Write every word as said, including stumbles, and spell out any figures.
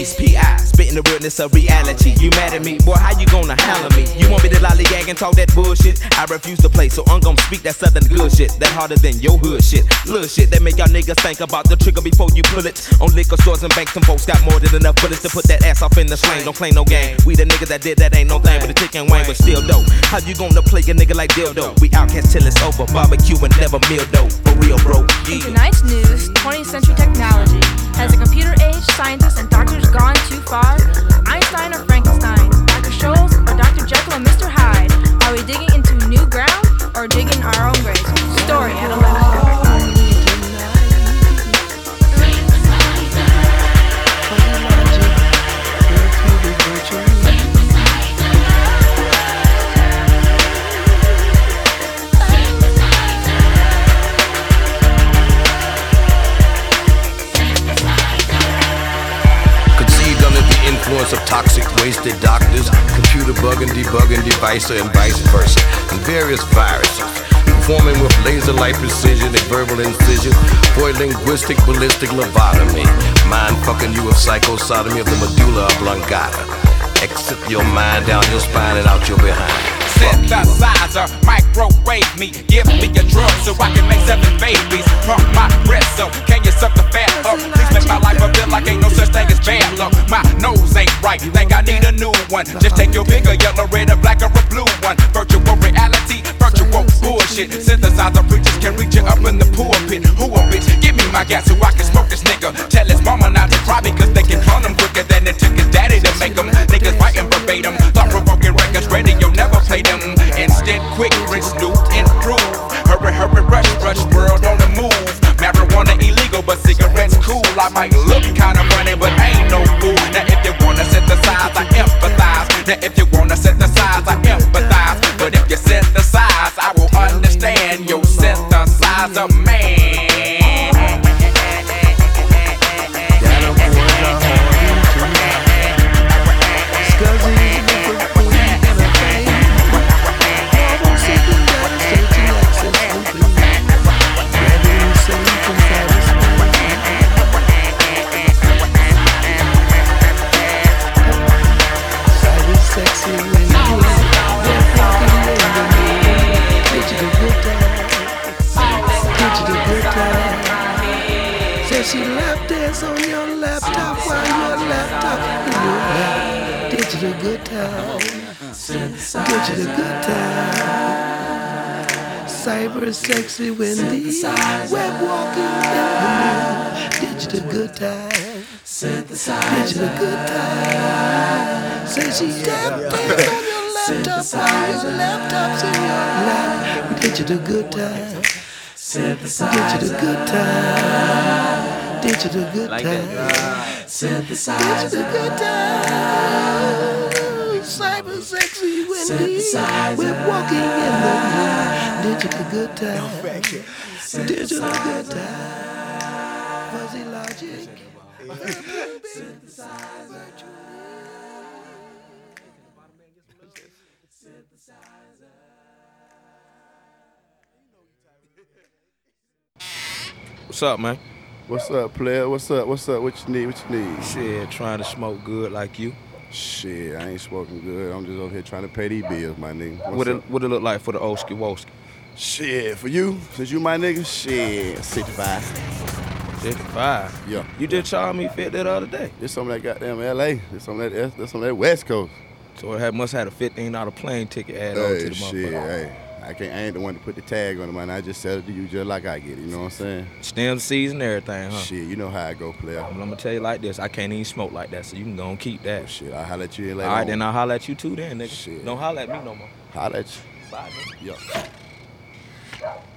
Ace P I, spitting the realness of reality. You mad at me? Boy, how you gonna handle me? You want me to lollygag and talk that bullshit? I refuse to play, so I'm gonna speak that southern good shit. That harder than your hood shit. Little shit that make y'all niggas think about the trigger before you pull it. On liquor stores and banks, some folks got more than enough bullets to put that ass off in the slang. Don't claim no game. We the niggas that did that ain't no thing, but the chicken wang, but still dope. How you gonna play a nigga like dildo? We outcast till it's over, barbecue and never meal dope. For real, bro. In tonight's news, twentieth century technology. Has a computer age, scientists and doctors gone too far? Einstein or Frankenstein? Doctor Scholl's or Doctor Jekyll and Mister Hyde? Are we digging into new ground or digging our own graves? Story at eleven. Influence of toxic, wasted doctors, computer bugging, debugging, devicer, and vice versa, and various viruses. Performing with laser light precision and verbal incision, for a linguistic, ballistic lobotomy. Mind fucking you with psychosodomy of the medulla oblongata. Exit your mind down your spine and out your behind. Synthesizer, microwave me, give me a drug so I can make seven babies. Pump my breast so can you suck the fat up? Please make my life a bit like ain't no such thing as bad luck. My nose ain't right, think I need a new one. Just take your bigger yellow, red, or black, or a blue one. Virtual reality, virtual bullshit. Synthesizer preachers can reach you up in the pulpit. Who a bitch? Give me my gas so I can smoke this nigga. Tell his mama not to cry because they can clone him quicker than it took his daddy to make him. Niggas writing verbatim, thought-provoking records, radio never played them. Instead, quick, rinse, new, improve. Hurry, hurry, rush, rush, world on the move. Marijuana illegal, but cigarettes cool. I might look kinda funny, but ain't no fool. Now if you wanna synthesize, I empathize. Now if you wanna synthesize, I empathize. But if you synthesize, I will understand your synthesizer, man. She left dance on your laptop while your laptop in your lap. Digital good time. Digital good time. Cyber sexy Wendy. Web walking in the moon. Digital good time. Digital good time. Say she tap dance on your laptop while your laptop's in your lap. Digital good time. Digital good time. Digital good like time. Synthesizer. Digital good time. Cyber sexy Wendy. We're walking in the moon. Digital good time. Digital good time. Fuzzy logic. Synthesizer. What's up, man? What's up, player? What's up? What's up? What you need? What you need? Shit, trying to smoke good like you. Shit, I ain't smoking good. I'm just over here trying to pay these bills, my nigga. What's What up? it, what it look like for the Oski Woski? Shit, for you, since you my nigga, shit, sixty-five. fifty-five? Yeah. You just charged me fifty the other day. This some of that goddamn L A. This some of that, this some of that West Coast. So it had, must have had a fifteen dollar plane ticket added on to Hey, the shit, motherfucker. hey. I can't. I ain't the one to put the tag on it, man. I just sell it to you just like I get it. You know what I'm saying? Stem season, everything, huh? Shit, you know how I go, player. I'm gonna tell you like this, I can't even smoke like that, so you can go and keep that. Shit, I'll holler at you later. All right, on. then I'll holler at you too then, nigga. Shit. Don't holler at me no more. Holler at you. Bye, nigga. Yeah.